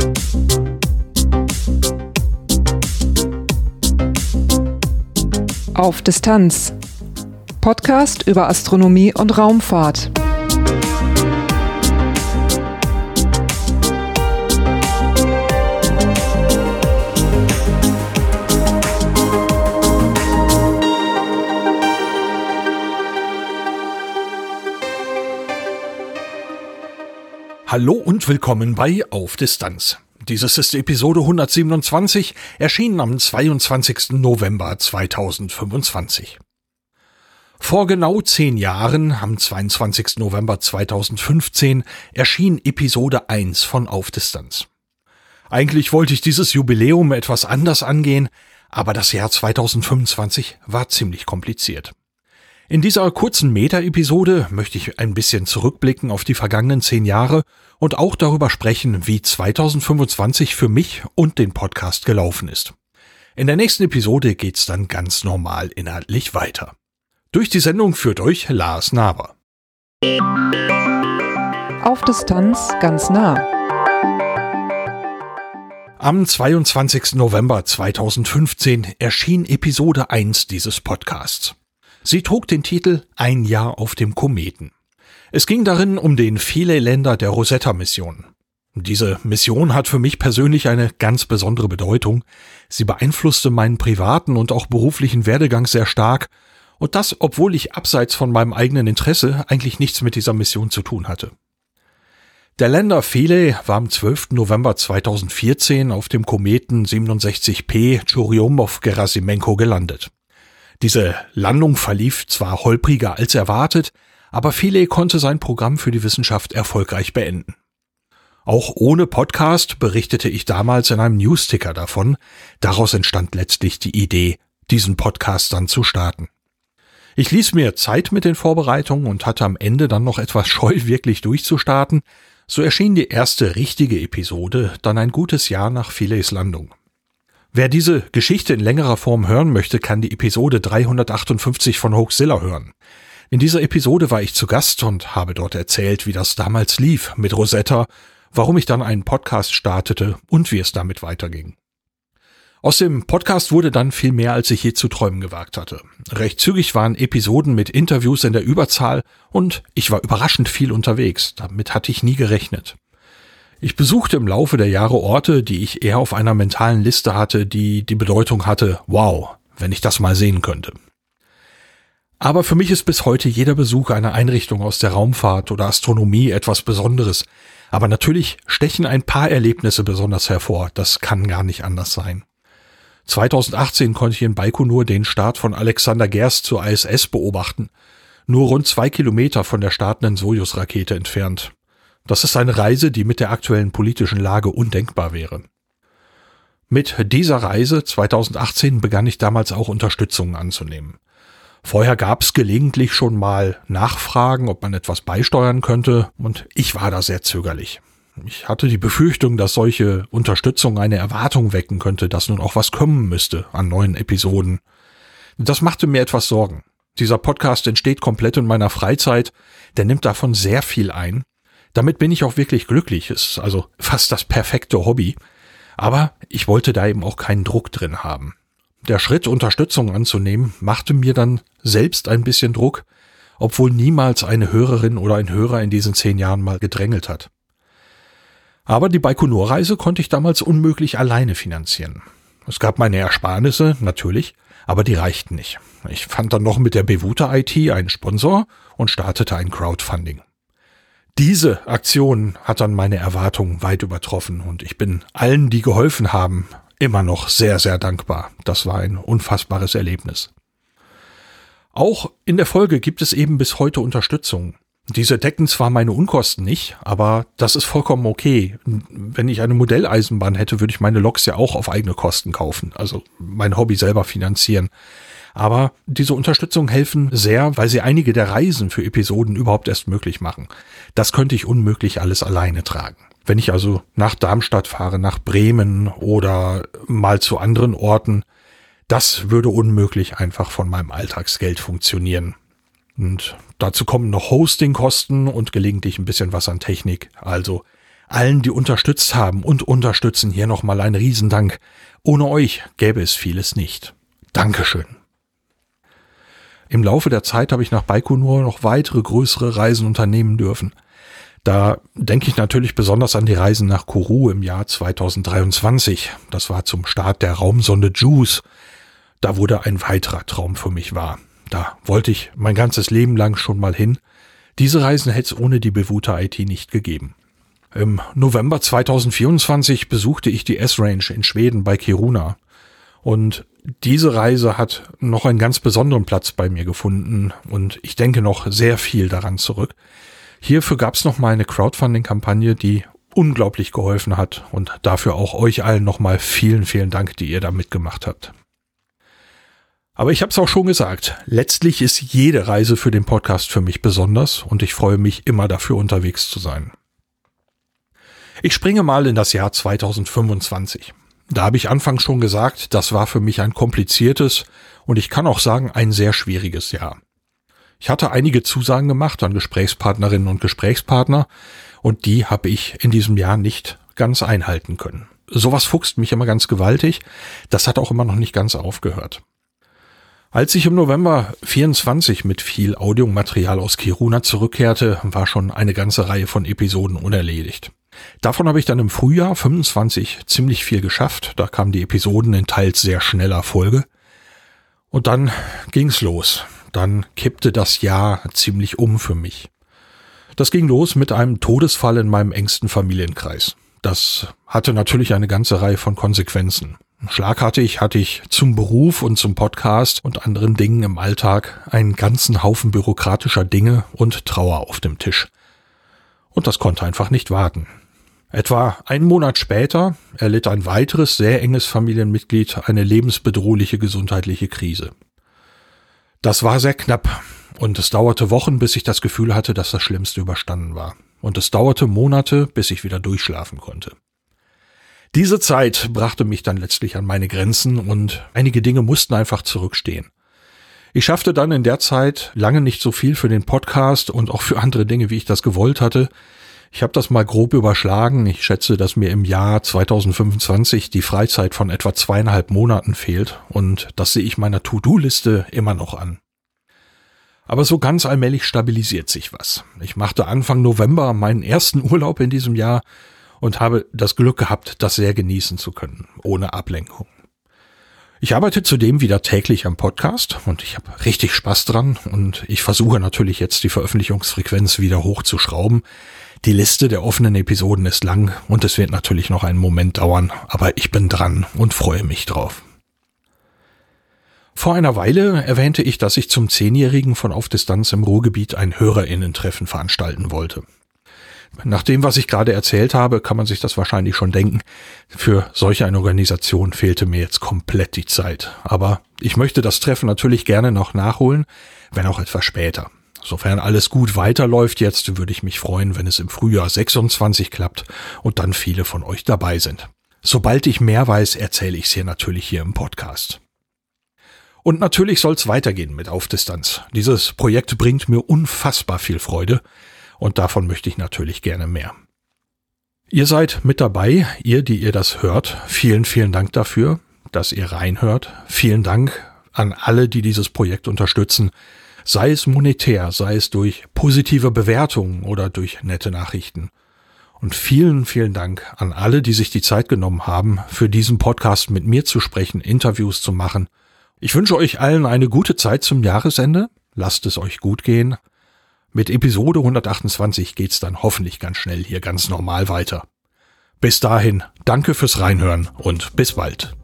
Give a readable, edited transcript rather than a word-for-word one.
Auf Distanz. Podcast über Astronomie und Raumfahrt. Hallo und willkommen bei Auf Distanz. Dieses ist Episode 127, erschienen am 22. November 2025. Vor genau 10 Jahren, am 22. November 2015, erschien Episode 1 von Auf Distanz. Eigentlich wollte ich dieses Jubiläum etwas anders angehen, aber das Jahr 2025 war ziemlich kompliziert. In dieser kurzen Meta-Episode möchte ich ein bisschen zurückblicken auf die vergangenen 10 Jahre und auch darüber sprechen, wie 2025 für mich und den Podcast gelaufen ist. In der nächsten Episode geht's dann ganz normal inhaltlich weiter. Durch die Sendung führt euch Lars Naber. Auf Distanz ganz nah. Am 22. November 2015 erschien Episode 1 dieses Podcasts. Sie trug den Titel Ein Jahr auf dem Kometen. Es ging darin um den Philae-Lander der Rosetta-Mission. Diese Mission hat für mich persönlich eine ganz besondere Bedeutung. Sie beeinflusste meinen privaten und auch beruflichen Werdegang sehr stark, und das, obwohl ich abseits von meinem eigenen Interesse eigentlich nichts mit dieser Mission zu tun hatte. Der Lander Philae war am 12. November 2014 auf dem Kometen 67P Churyumov-Gerasimenko gelandet. Diese Landung verlief zwar holpriger als erwartet, aber Philae konnte sein Programm für die Wissenschaft erfolgreich beenden. Auch ohne Podcast berichtete ich damals in einem Newsticker davon. Daraus entstand letztlich die Idee, diesen Podcast dann zu starten. Ich ließ mir Zeit mit den Vorbereitungen und hatte am Ende dann noch etwas Scheu, wirklich durchzustarten. So erschien die erste richtige Episode dann ein gutes Jahr nach Philaes Landung. Wer diese Geschichte in längerer Form hören möchte, kann die Episode 358 von Hoaxilla hören. In dieser Episode war ich zu Gast und habe dort erzählt, wie das damals lief mit Rosetta, warum ich dann einen Podcast startete und wie es damit weiterging. Aus dem Podcast wurde dann viel mehr, als ich je zu träumen gewagt hatte. Recht zügig waren Episoden mit Interviews in der Überzahl und ich war überraschend viel unterwegs. Damit hatte ich nie gerechnet. Ich besuchte im Laufe der Jahre Orte, die ich eher auf einer mentalen Liste hatte, die die Bedeutung hatte, wow, wenn ich das mal sehen könnte. Aber für mich ist bis heute jeder Besuch einer Einrichtung aus der Raumfahrt oder Astronomie etwas Besonderes. Aber natürlich stechen ein paar Erlebnisse besonders hervor, das kann gar nicht anders sein. 2018 konnte ich in Baikonur den Start von Alexander Gerst zur ISS beobachten, nur rund 2 Kilometer von der startenden Sojus-Rakete entfernt. Das ist eine Reise, die mit der aktuellen politischen Lage undenkbar wäre. Mit dieser Reise 2018 begann ich damals auch Unterstützung anzunehmen. Vorher gab es gelegentlich schon mal Nachfragen, ob man etwas beisteuern könnte, und ich war da sehr zögerlich. Ich hatte die Befürchtung, dass solche Unterstützung eine Erwartung wecken könnte, dass nun auch was kommen müsste an neuen Episoden. Das machte mir etwas Sorgen. Dieser Podcast entsteht komplett in meiner Freizeit, der nimmt davon sehr viel ein. Damit bin ich auch wirklich glücklich, ist also fast das perfekte Hobby. Aber ich wollte da eben auch keinen Druck drin haben. Der Schritt, Unterstützung anzunehmen, machte mir dann selbst ein bisschen Druck, obwohl niemals eine Hörerin oder ein Hörer in diesen 10 Jahren mal gedrängelt hat. Aber die Baikonur-Reise konnte ich damals unmöglich alleine finanzieren. Es gab meine Ersparnisse, natürlich, aber die reichten nicht. Ich fand dann noch mit der Bewuta IT einen Sponsor und startete ein Crowdfunding. Diese Aktion hat dann meine Erwartungen weit übertroffen und ich bin allen, die geholfen haben, immer noch sehr, sehr dankbar. Das war ein unfassbares Erlebnis. Auch in der Folge gibt es eben bis heute Unterstützung. Diese decken zwar meine Unkosten nicht, aber das ist vollkommen okay. Wenn ich eine Modelleisenbahn hätte, würde ich meine Loks ja auch auf eigene Kosten kaufen, also mein Hobby selber finanzieren. Aber diese Unterstützung helfen sehr, weil sie einige der Reisen für Episoden überhaupt erst möglich machen. Das könnte ich unmöglich alles alleine tragen. Wenn ich also nach Darmstadt fahre, nach Bremen oder mal zu anderen Orten, das würde unmöglich einfach von meinem Alltagsgeld funktionieren. Und dazu kommen noch Hostingkosten und gelegentlich ein bisschen was an Technik. Also Allen, die unterstützt haben und unterstützen, hier nochmal ein Riesendank. Ohne euch gäbe es vieles nicht. Dankeschön. Im Laufe der Zeit habe ich nach Baikonur noch weitere größere Reisen unternehmen dürfen. Da denke ich natürlich besonders an die Reisen nach Kourou im Jahr 2023. Das war zum Start der Raumsonde JUICE. Da wurde ein weiterer Traum für mich wahr. Da wollte ich mein ganzes Leben lang schon mal hin. Diese Reisen hätte es ohne die Bevota IT nicht gegeben. Im November 2024 besuchte ich die S-Range in Schweden bei Kiruna. Und diese Reise hat noch einen ganz besonderen Platz bei mir gefunden und ich denke noch sehr viel daran zurück. Hierfür gab es nochmal eine Crowdfunding-Kampagne, die unglaublich geholfen hat und dafür auch euch allen nochmal vielen, vielen Dank, die ihr da mitgemacht habt. Aber ich habe es auch schon gesagt, letztlich ist jede Reise für den Podcast für mich besonders und ich freue mich immer dafür unterwegs zu sein. Ich springe mal in das Jahr 2025. Da habe ich anfangs schon gesagt, das war für mich ein kompliziertes und ich kann auch sagen, ein sehr schwieriges Jahr. Ich hatte einige Zusagen gemacht an Gesprächspartnerinnen und Gesprächspartner und die habe ich in diesem Jahr nicht ganz einhalten können. Sowas fuchst mich immer ganz gewaltig, das hat auch immer noch nicht ganz aufgehört. Als ich im November 24 mit viel Audiomaterial aus Kiruna zurückkehrte, war schon eine ganze Reihe von Episoden unerledigt. Davon habe ich dann im Frühjahr 25 ziemlich viel geschafft, da kamen die Episoden in teils sehr schneller Folge. Und dann ging's los. Dann kippte das Jahr ziemlich für mich. Das ging los mit einem Todesfall in meinem engsten Familienkreis. Das hatte natürlich eine ganze Reihe von Konsequenzen. Schlagartig hatte ich zum Beruf und zum Podcast und anderen Dingen im Alltag einen ganzen Haufen bürokratischer Dinge und Trauer auf dem Tisch. Und das konnte einfach nicht warten. Etwa einen Monat später erlitt ein weiteres sehr enges Familienmitglied eine lebensbedrohliche gesundheitliche Krise. Das war sehr knapp und es dauerte Wochen, bis ich das Gefühl hatte, dass das Schlimmste überstanden war. Und es dauerte Monate, bis ich wieder durchschlafen konnte. Diese Zeit brachte mich dann letztlich an meine Grenzen und einige Dinge mussten einfach zurückstehen. Ich schaffte dann in der Zeit lange nicht so viel für den Podcast und auch für andere Dinge, wie ich das gewollt hatte. Ich habe das mal grob überschlagen. Ich schätze, dass mir im Jahr 2025 die Freizeit von etwa 2,5 Monaten fehlt und das sehe ich meiner To-Do-Liste immer noch an. Aber so ganz allmählich stabilisiert sich was. Ich machte Anfang November meinen ersten Urlaub in diesem Jahr und habe das Glück gehabt, das sehr genießen zu können, ohne Ablenkung. Ich arbeite zudem wieder täglich am Podcast und ich habe richtig Spaß dran und ich versuche natürlich jetzt die Veröffentlichungsfrequenz wieder hochzuschrauben. Die Liste der offenen Episoden ist lang und es wird natürlich noch einen Moment dauern, aber ich bin dran und freue mich drauf. Vor einer Weile erwähnte ich, dass ich zum 10-Jährigen von Auf Distanz im Ruhrgebiet ein HörerInnen-Treffen veranstalten wollte. Nach dem, was ich gerade erzählt habe, kann man sich das wahrscheinlich schon denken. Für solch eine Organisation fehlte mir jetzt komplett die Zeit. Aber ich möchte das Treffen natürlich gerne noch nachholen, wenn auch etwas später. Sofern alles gut weiterläuft jetzt, würde ich mich freuen, wenn es im Frühjahr 26 klappt und dann viele von euch dabei sind. Sobald ich mehr weiß, erzähle ich es hier natürlich hier im Podcast. Und natürlich soll es weitergehen mit Auf Distanz. Dieses Projekt bringt mir unfassbar viel Freude. Und davon möchte ich natürlich gerne mehr. Ihr seid mit dabei, die ihr das hört. Vielen, vielen Dank dafür, dass ihr reinhört. Vielen Dank an alle, die dieses Projekt unterstützen. Sei es monetär, sei es durch positive Bewertungen oder durch nette Nachrichten. Und vielen, vielen Dank an alle, die sich die Zeit genommen haben, für diesen Podcast mit mir zu sprechen, Interviews zu machen. Ich wünsche euch allen eine gute Zeit zum Jahresende. Lasst es euch gut gehen. Mit Episode 128 geht's dann hoffentlich ganz schnell hier ganz normal weiter. Bis dahin, danke fürs Reinhören und bis bald.